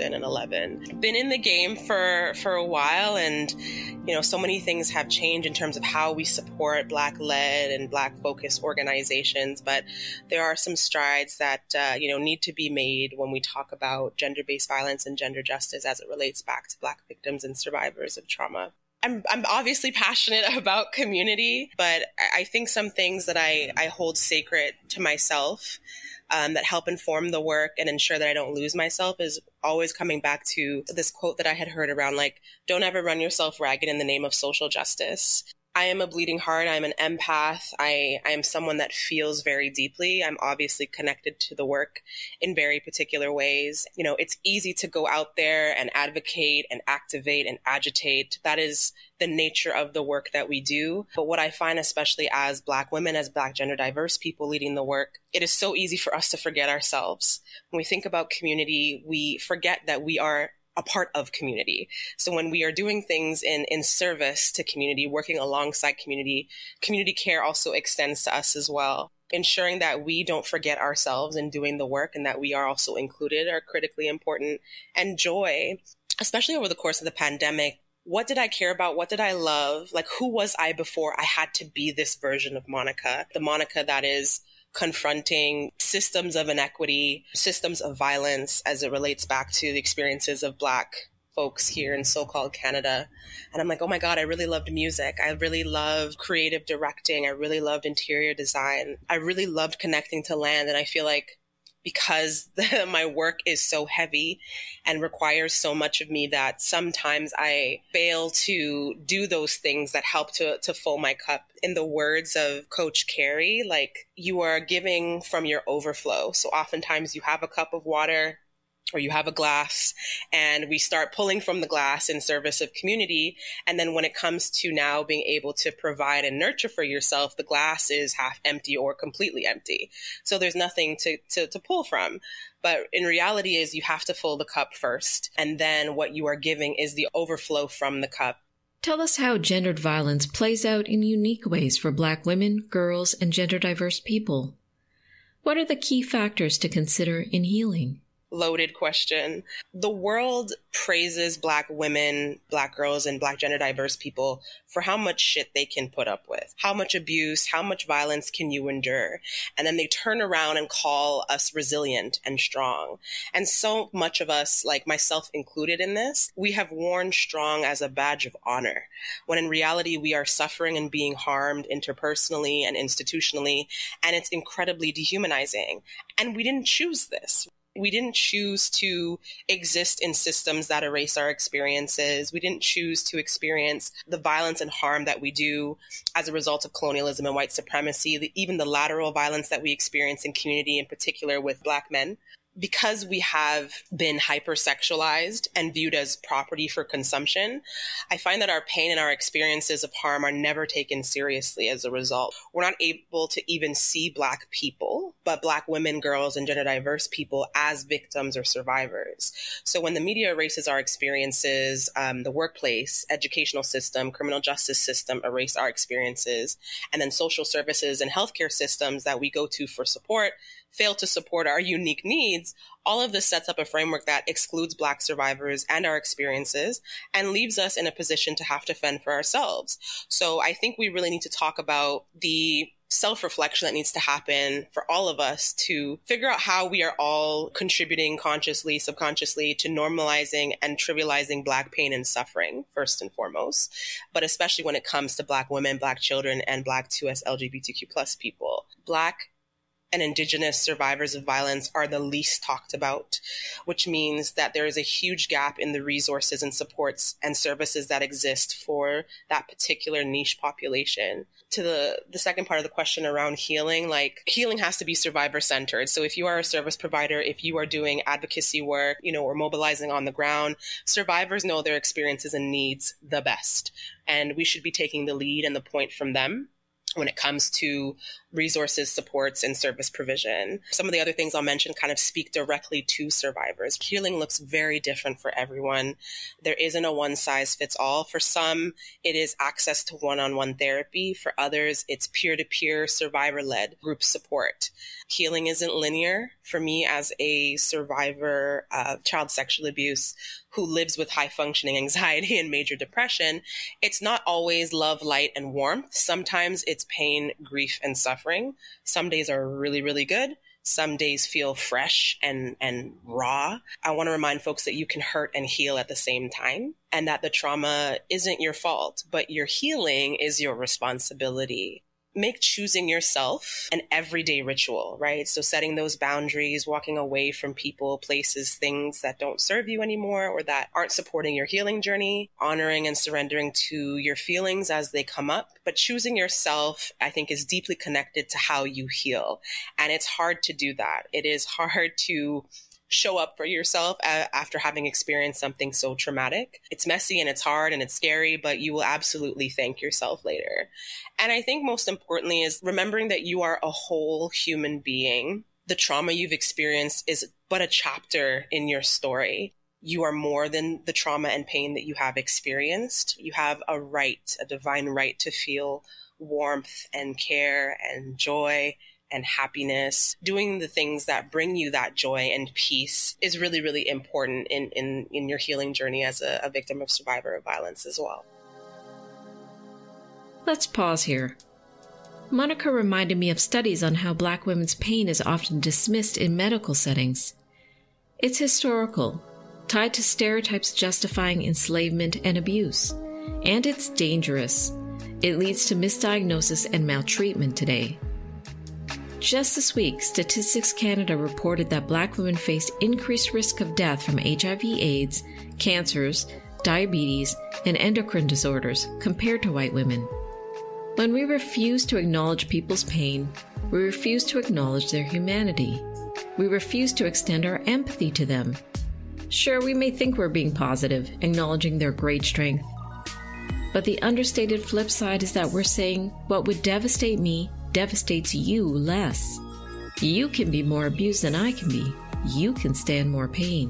2011. Been in the game for a while, and so many things have changed in terms of how we support Black-led and Black-focused organizations, but there are some strides that need to be made when we talk about gender-based violence and gender justice as it relates back to Black victims and survivors of trauma. I'm obviously passionate about community, but I think some things that I hold sacred to myself that help inform the work and ensure that I don't lose myself is always coming back to this quote that I had heard around, like, don't ever run yourself ragged in the name of social justice. I am a bleeding heart. I'm an empath. I am someone that feels very deeply. I'm obviously connected to the work in very particular ways. It's easy to go out there and advocate and activate and agitate. That is the nature of the work that we do. But what I find, especially as Black women, as Black gender diverse people leading the work, it is so easy for us to forget ourselves. When we think about community, we forget that we are a part of community. So when we are doing things in service to community, working alongside community care also extends to us as well. Ensuring that we don't forget ourselves in doing the work and that we are also included are critically important. And joy, especially over the course of the pandemic, what did I care about? What did I love? Like, who was I before I had to be this version of Monica? The Monica that is confronting systems of inequity, systems of violence as it relates back to the experiences of Black folks here in so-called Canada. And I'm like, oh my God, I really loved music. I really loved creative directing. I really loved interior design. I really loved connecting to land. And I feel like because my work is so heavy and requires so much of me that sometimes I fail to do those things that help to fill my cup. In the words of Coach Carey, like, you are giving from your overflow. So oftentimes you have a cup of water or you have a glass and we start pulling from the glass in service of community. And then when it comes to now being able to provide and nurture for yourself, the glass is half empty or completely empty. So there's nothing to pull from. But in reality is you have to fill the cup first. And then what you are giving is the overflow from the cup. Tell us how gendered violence plays out in unique ways for Black women, girls, and gender diverse people. What are the key factors to consider in healing? Loaded question. The world praises Black women, Black girls, and Black gender diverse people for how much shit they can put up with. How much abuse, how much violence can you endure? And then they turn around and call us resilient and strong. And so much of us, like myself included in this, we have worn strong as a badge of honor, when in reality we are suffering and being harmed interpersonally and institutionally, and it's incredibly dehumanizing. And we didn't choose this. We didn't choose to exist in systems that erase our experiences. We didn't choose to experience the violence and harm that we do as a result of colonialism and white supremacy, even the lateral violence that we experience in community, in particular with Black men. Because we have been hypersexualized and viewed as property for consumption, I find that our pain and our experiences of harm are never taken seriously as a result. We're not able to even see Black people, but Black women, girls, and gender diverse people as victims or survivors. So when the media erases our experiences, the workplace, educational system, criminal justice system erase our experiences, and then social services and healthcare systems that we go to for support fail to support our unique needs, all of this sets up a framework that excludes Black survivors and our experiences and leaves us in a position to have to fend for ourselves. So I think we really need to talk about the self-reflection that needs to happen for all of us to figure out how we are all contributing consciously, subconsciously to normalizing and trivializing Black pain and suffering, first and foremost, but especially when it comes to Black women, Black children, and Black 2S LGBTQ+ people. Black and Indigenous survivors of violence are the least talked about, which means that there is a huge gap in the resources and supports and services that exist for that particular niche population. To the second part of the question around healing, like, healing has to be survivor-centered. So if you are a service provider, if you are doing advocacy work, or mobilizing on the ground, survivors know their experiences and needs the best. And we should be taking the lead and the point from them. when it comes to resources, supports, and service provision. Some of the other things I'll mention kind of speak directly to survivors. Healing looks very different for everyone. There isn't a one size fits all. For some, it is access to one-on-one therapy. For others, it's peer-to-peer survivor-led group support. Healing isn't linear. For me, as a survivor of child sexual abuse who lives with high functioning anxiety and major depression, it's not always love, light, and warmth. Sometimes it's pain, grief, and suffering. Some days are really, really good. Some days feel fresh and raw. I want to remind folks that you can hurt and heal at the same time, and that the trauma isn't your fault, but your healing is your responsibility. Make choosing yourself an everyday ritual, right? So setting those boundaries, walking away from people, places, things that don't serve you anymore or that aren't supporting your healing journey, honoring and surrendering to your feelings as they come up. But choosing yourself, I think, is deeply connected to how you heal. And it's hard to do that. It is hard to show up for yourself after having experienced something so traumatic. It's messy and it's hard and it's scary, but you will absolutely thank yourself later. And I think most importantly is remembering that you are a whole human being. The trauma you've experienced is but a chapter in your story. You are more than the trauma and pain that you have experienced. You have a right, a divine right to feel warmth and care and joy and happiness. Doing the things that bring you that joy and peace is really, really important in your healing journey as a victim of survivor of violence as well. Let's pause here. Monica reminded me of studies on how Black women's pain is often dismissed in medical settings. It's historical, tied to stereotypes justifying enslavement and abuse. And it's dangerous. It leads to misdiagnosis and maltreatment today. Just this week, Statistics Canada reported that Black women faced increased risk of death from HIV/AIDS, cancers, diabetes, and endocrine disorders compared to white women. When we refuse to acknowledge people's pain, we refuse to acknowledge their humanity. We refuse to extend our empathy to them. Sure, we may think we're being positive, acknowledging their great strength. But the understated flip side is that we're saying what would devastate me devastates you less. You can be more abused than I can be. You can stand more pain.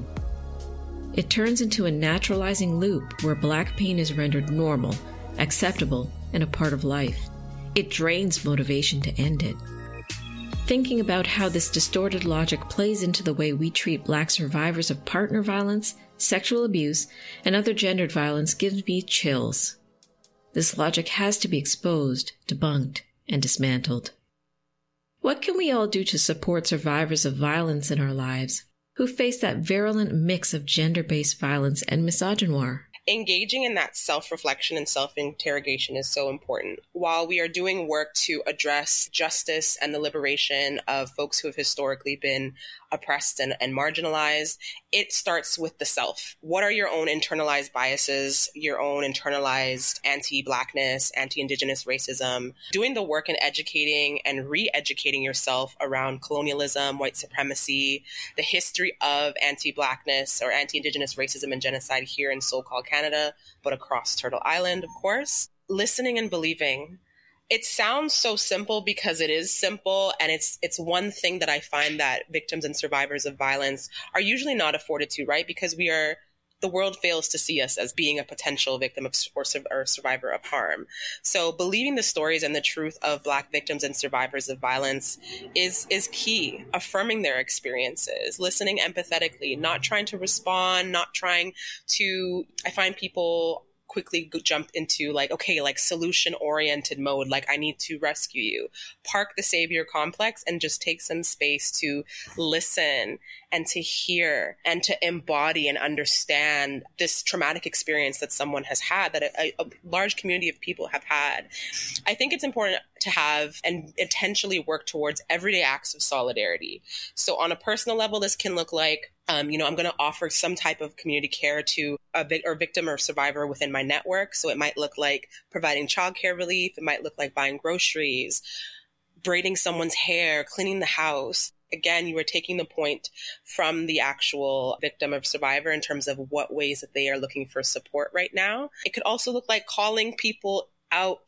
It turns into a naturalizing loop where Black pain is rendered normal, acceptable, and a part of life. It drains motivation to end it. Thinking about how this distorted logic plays into the way we treat Black survivors of partner violence, sexual abuse, and other gendered violence gives me chills. This logic has to be exposed, debunked, and dismantled. What can we all do to support survivors of violence in our lives who face that virulent mix of gender-based violence and misogynoir? Engaging in that self-reflection and self-interrogation is so important. While we are doing work to address justice and the liberation of folks who have historically been oppressed and marginalized, it starts with the self. What are your own internalized biases, your own internalized anti-Blackness, anti-Indigenous racism? Doing the work in educating and re-educating yourself around colonialism, white supremacy, the history of anti-Blackness or anti-Indigenous racism and genocide here in so-called Canada, but across Turtle Island, of course. Listening and believing. It sounds so simple because it is simple, and it's one thing that I find that victims and survivors of violence are usually not afforded to, right? Because the world fails to see us as being a potential victim of or survivor of harm. So believing the stories and the truth of Black victims and survivors of violence is key. Affirming their experiences, listening empathetically, not trying to respond, I find people quickly jump into solution-oriented mode, like I need to rescue you. Park the savior complex and just take some space to listen and to hear and to embody and understand this traumatic experience that someone has had, that a large community of people have had. I think it's important to have and intentionally work towards everyday acts of solidarity. So on a personal level, this can look like I'm going to offer some type of community care to a victim or survivor within my network. So it might look like providing childcare relief. It might look like buying groceries, braiding someone's hair, cleaning the house. Again, you are taking the point from the actual victim or survivor in terms of what ways that they are looking for support right now. It could also look like calling people out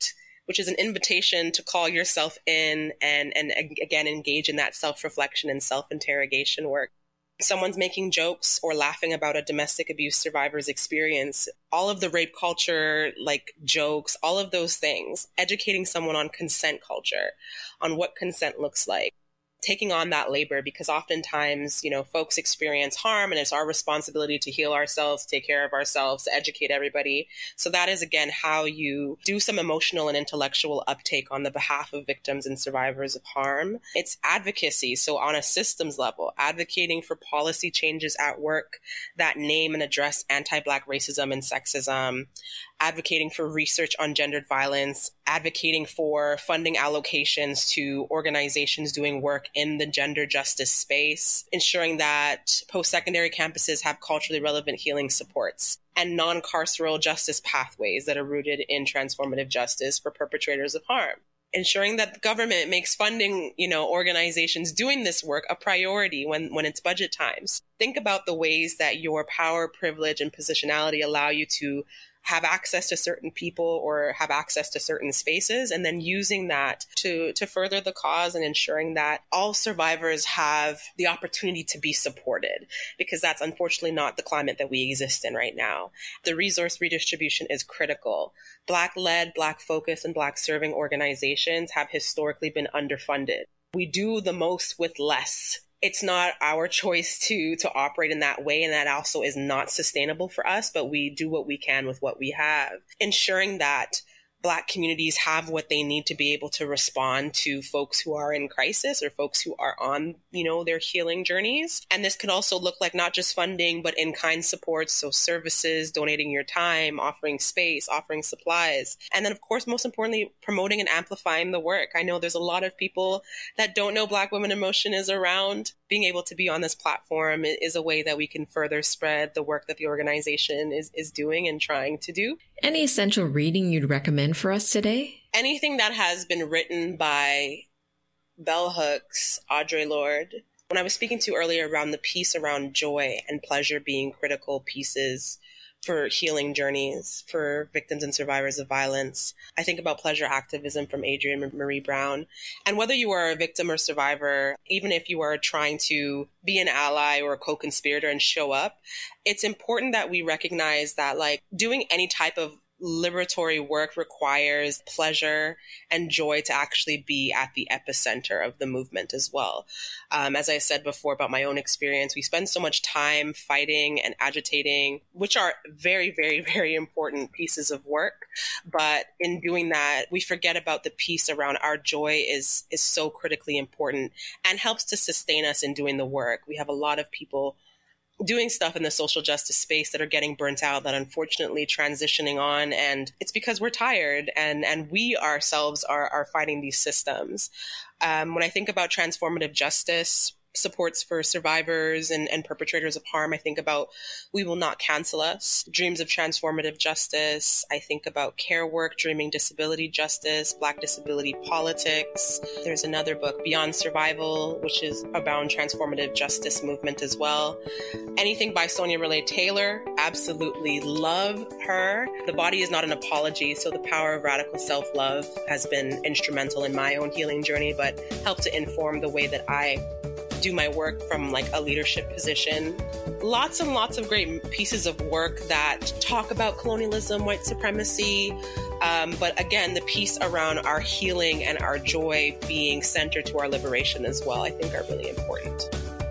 which is an invitation to call yourself in and again, engage in that self-reflection and self-interrogation work. Someone's making jokes or laughing about a domestic abuse survivor's experience, all of the rape culture, like jokes, all of those things, educating someone on consent culture, on what consent looks like, taking on that labor, because oftentimes, folks experience harm and it's our responsibility to heal ourselves, take care of ourselves, to educate everybody. So that is, again, how you do some emotional and intellectual uptake on the behalf of victims and survivors of harm. It's advocacy. So on a systems level, advocating for policy changes at work that name and address anti-Black racism and sexism, advocating for research on gendered violence, advocating for funding allocations to organizations doing work in the gender justice space, ensuring that post-secondary campuses have culturally relevant healing supports and non-carceral justice pathways that are rooted in transformative justice for perpetrators of harm. Ensuring that the government makes funding, organizations doing this work a priority when it's budget times. Think about the ways that your power, privilege, and positionality allow you to have access to certain people or have access to certain spaces, and then using that to further the cause and ensuring that all survivors have the opportunity to be supported, because that's unfortunately not the climate that we exist in right now. The resource redistribution is critical. Black-led, Black-focused, and Black-serving organizations have historically been underfunded. We do the most with less. It's not our choice to operate in that way, and that also is not sustainable for us, but we do what we can with what we have. Ensuring that Black communities have what they need to be able to respond to folks who are in crisis or folks who are on, their healing journeys. And this could also look like not just funding, but in-kind supports. So services, donating your time, offering space, offering supplies. And then, of course, most importantly, promoting and amplifying the work. I know there's a lot of people that don't know Black Women in Motion is around. Being able to be on this platform is a way that we can further spread the work that the organization is doing and trying to do. Any essential reading you'd recommend for us today? Anything that has been written by Bell Hooks, Audre Lorde. When I was speaking to earlier around the piece around joy and pleasure being critical pieces for healing journeys for victims and survivors of violence, I think about pleasure activism from Adrienne Marie Brown. And whether you are a victim or survivor, even if you are trying to be an ally or a co-conspirator and show up, it's important that we recognize that doing any type of liberatory work requires pleasure and joy to actually be at the epicenter of the movement as well. As I said before about my own experience, we spend so much time fighting and agitating, which are very, very, very important pieces of work. But in doing that, we forget about the piece around our joy is so critically important and helps to sustain us in doing the work. We have a lot of people doing stuff in the social justice space that are getting burnt out, that unfortunately transitioning on. And it's because we're tired and we ourselves are fighting these systems. When I think about transformative justice, supports for survivors and perpetrators of harm, I think about We Will Not Cancel Us, Dreams of Transformative Justice. I think about Care Work, Dreaming Disability Justice, Black Disability Politics. There's another book, Beyond Survival, which is about transformative justice movement as well. Anything by Sonia Relay Taylor, absolutely love her. The Body Is Not an Apology, so the power of radical self-love has been instrumental in my own healing journey, but helped to inform the way that I do my work from a leadership position. Lots and lots of great pieces of work that talk about colonialism, white supremacy, but again, the piece around our healing and our joy being centered to our liberation as well, I think are really important.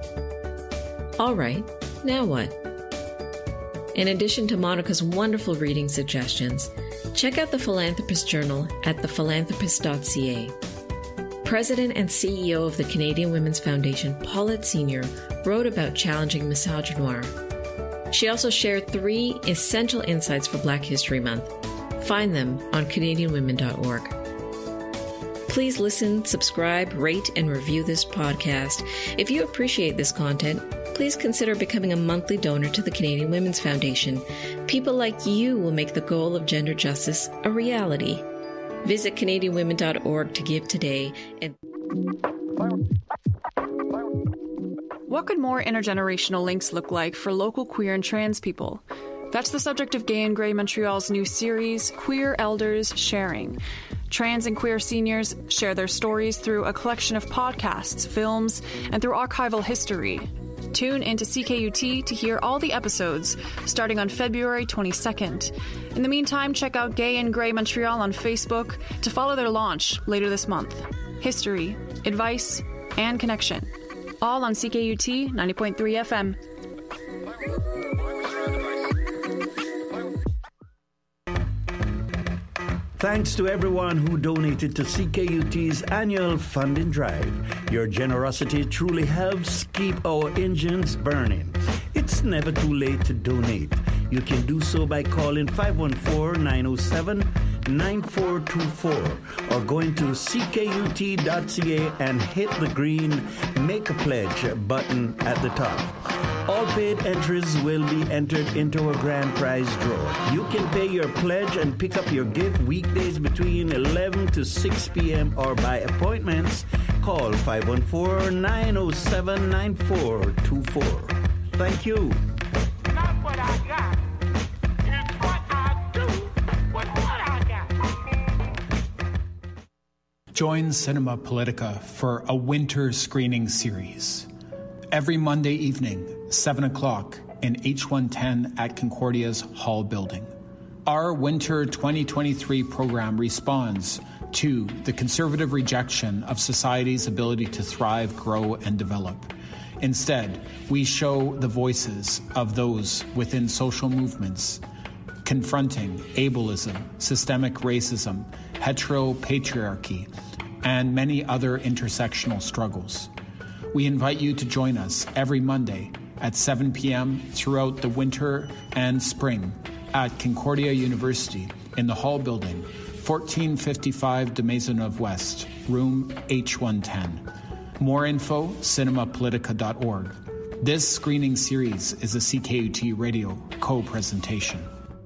All right, now what? In addition to Monica's wonderful reading suggestions, check out the Philanthropist Journal at thephilanthropist.ca. President and CEO of the Canadian Women's Foundation, Paulette Senior, wrote about challenging misogynoir. She also shared 3 essential insights for Black History Month. Find them on CanadianWomen.org. Please listen, subscribe, rate, and review this podcast. If you appreciate this content, please consider becoming a monthly donor to the Canadian Women's Foundation. People like you will make the goal of gender justice a reality. Visit CanadianWomen.org to give today. And what could more intergenerational links look like for local queer and trans people? That's the subject of Gay and Grey Montreal's new series, Queer Elders Sharing. Trans and queer seniors share their stories through a collection of podcasts, films, and through archival history. Tune into CKUT to hear all the episodes, starting on February 22nd. In the meantime, check out Gay and Grey Montreal on Facebook to follow their launch later this month. History, advice, and connection. All on CKUT 90.3 FM. Thanks to everyone who donated to CKUT's annual funding drive. Your generosity truly helps keep our engines burning. It's never too late to donate. You can do so by calling 514-907-9424 or going to ckut.ca and hit the green Make a Pledge button at the top. All paid entries will be entered into a grand prize draw. You can pay your pledge and pick up your gift weekdays between 11 to 6 p.m. or by appointments. Call 514-907-9424. Thank you. Not what I got. It's what I do with what I got. Join Cinema Politica for a winter screening series. Every Monday evening, 7 o'clock in H110 at Concordia's Hall Building. Our Winter 2023 program responds to the conservative rejection of society's ability to thrive, grow, and develop. Instead, we show the voices of those within social movements confronting ableism, systemic racism, heteropatriarchy, and many other intersectional struggles. We invite you to join us every Monday at 7 p.m. throughout the winter and spring at Concordia University in the Hall Building, 1455 de Maisonneuve West, room H110. More info, cinemapolitica.org. This screening series is a CKUT Radio co-presentation.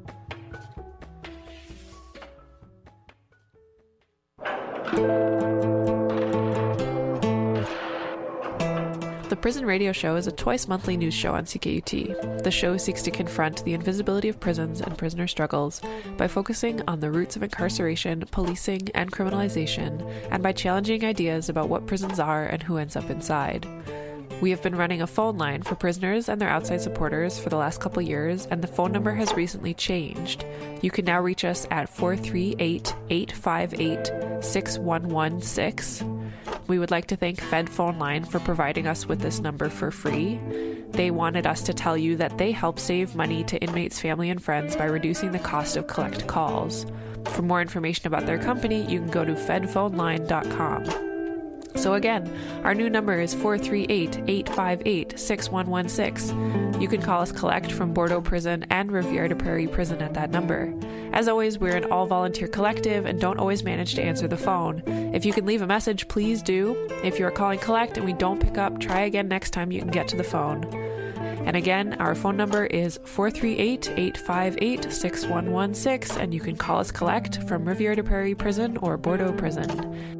The Prison Radio Show is a twice-monthly news show on CKUT. The show seeks to confront the invisibility of prisons and prisoner struggles by focusing on the roots of incarceration, policing, and criminalization, and by challenging ideas about what prisons are and who ends up inside. We have been running a phone line for prisoners and their outside supporters for the last couple years, and the phone number has recently changed. You can now reach us at 438-858-6116. We would like to thank Fed Phone Line for providing us with this number for free. They wanted us to tell you that they help save money to inmates' family and friends by reducing the cost of collect calls. For more information about their company, you can go to fedphoneline.com. So again, our new number is 438-858-6116. You can call us collect from Bordeaux Prison and Rivière de Prairie Prison at that number. As always, we're an all-volunteer collective and don't always manage to answer the phone. If you can leave a message, please do. If you are calling collect and we don't pick up, try again next time you can get to the phone. And again, our phone number is 438-858-6116, and you can call us collect from Rivière de Prairie Prison or Bordeaux Prison.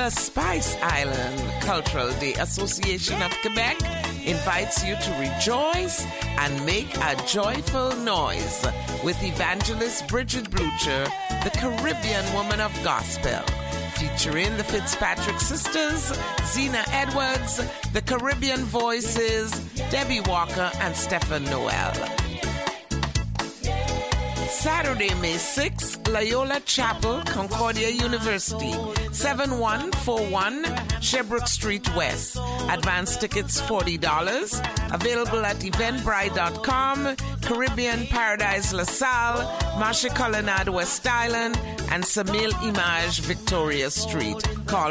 The Spice Island Cultural Day Association of Quebec invites you to rejoice and make a joyful noise with evangelist Bridget Blucher, the Caribbean woman of gospel, featuring the Fitzpatrick sisters, Zena Edwards, the Caribbean Voices, Debbie Walker, and Stephen Noel. Saturday, May 6th, Loyola Chapel, Concordia University, 7141 Sherbrooke Street West. Advance tickets $40. Available at eventbrite.com, Caribbean Paradise LaSalle, Marche Colonnade West Island, and Samil Image Victoria Street. Call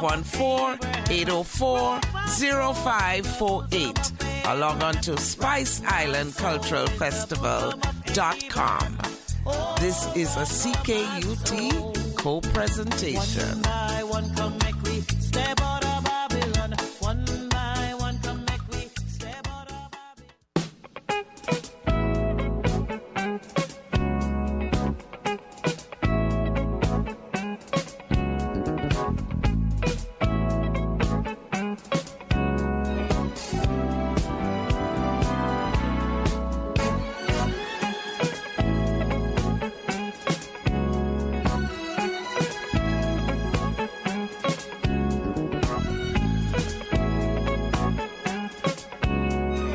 514-804-0548 or log on to SpiceIslandCulturalFestival.com. This is a CKUT co-presentation.